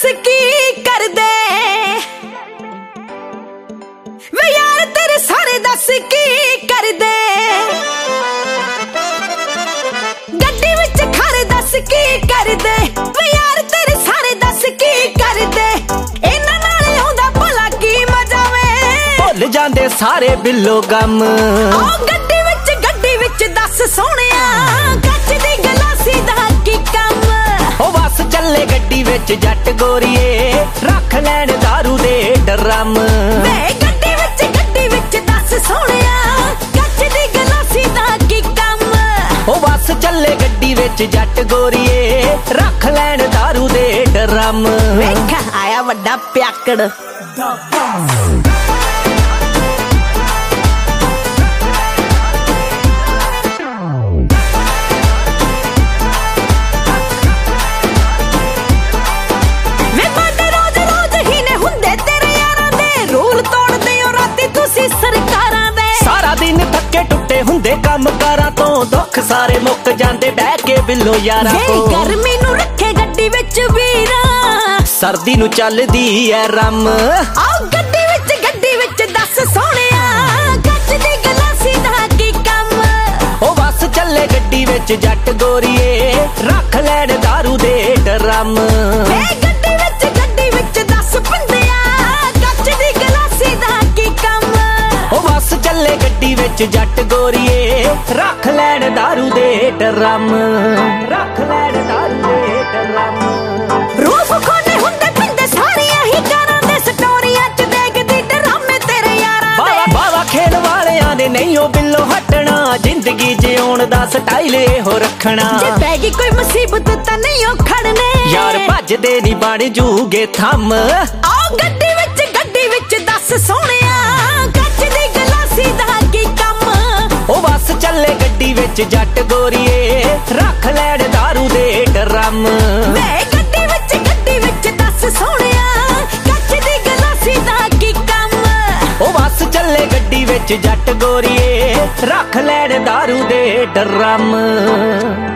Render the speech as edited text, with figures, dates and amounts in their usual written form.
की करदे वे यार तेरे सारे दस की करदे गड्डी विच खर दस की करदे वे यार तेरे सारे दस की करदे इन्हां नाल आउंदा भला की मजा वे भुल जांदे सारे बिल्लो गम ओ गड्डी विच दस सोहणिया कच दी गलासी दा की कम ओ बस चले गड्डी विच जट गोरीए रख लैण दारू दे ड्रम वे गड्डी विच दस सोहणिया कच दी गलासी दा की कम ओ बस चले गड्डी विच जट गोरीए रख लैण दारू दे ड्रम वेख आया वड्डा प्याकड़ हुंदे कम कारां तो दुख सारे मुक जांदे बह के बिल्लो यारां तो गर्मी नू रखे गड्डी विच वीरा सर्दी नू चलदी ऐ रम आओ गड्डी विच दस सोहणिया कच दी गलासी दा की कम ओ बस चले गड्डी विच जट गोरीए रख लैण दारू दे ड्रम गड्डी विच दस पंदिया कच दी गलासी दा की कम ओ बस चले गड्डी विच जट गोरीए रख लैण दारू दे ड्रम रख लैण दारू दे ड्रम रूफ खोने हुंदे पिंदे सारियां ही कारां दे स्टोरियां च देखदी ड्रामे तेरे यारां दे बावा खेल वालियां दे नहीं ओ बिल्लो हटना जिंदगी जिउण दा स्टाइल हो रखना जे पैगी कोई मुसीबत तां नहीं ओ खड़ने यार भजदे नी बण जूगे थम आओ गड्डी विच दस सोहणिया कच दी गलासी दा की कम ओ बस चले गड्डी विच जट गोरीए रख लैण दारू दे ड्रम वे गड्डी विच दस सोहणिया कच दी गलासी दा की कम ओ बस चले गड्डी विच जट गोरीए रख लैण दारू दे ड्रम।